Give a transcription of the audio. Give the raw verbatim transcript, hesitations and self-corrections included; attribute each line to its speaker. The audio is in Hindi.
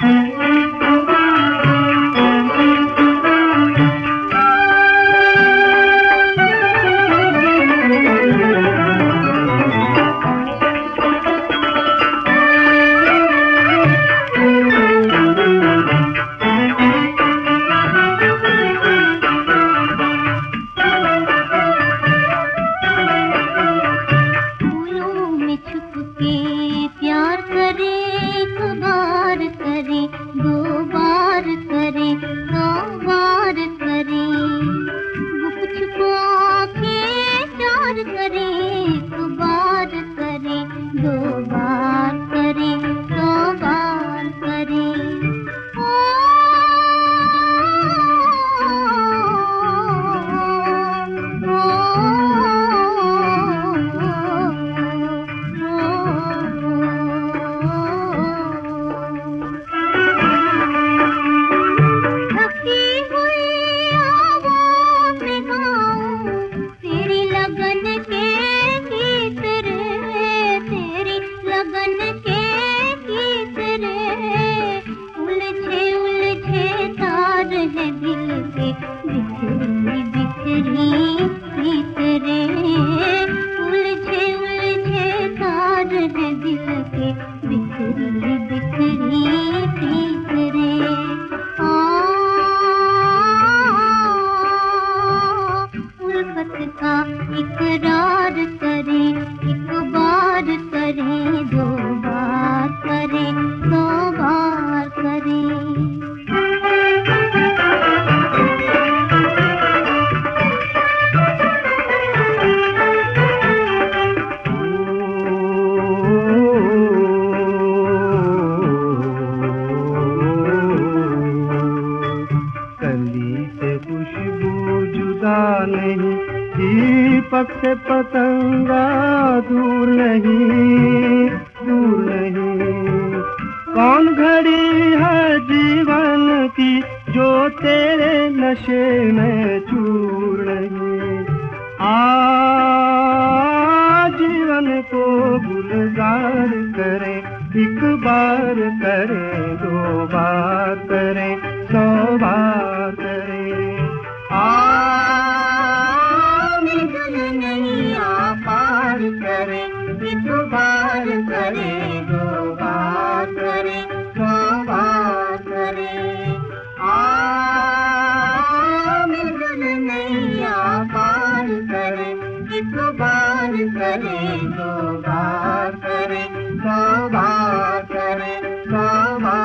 Speaker 1: दीपक से पतंगा दूर नहीं, दूर नहीं। कौन घड़ी है जीवन की जो तेरे नशे में चूर नहीं। आ जीवन को गुलजार करे, एक बार करे, दो बार करे, सौ बार करे। आ पार करे, एक बार करे, दो बार करे, सौ बार करे। आ मिल नैया पार करे, एक बार करे, दो बार करे, सौ बार करे, सौ बार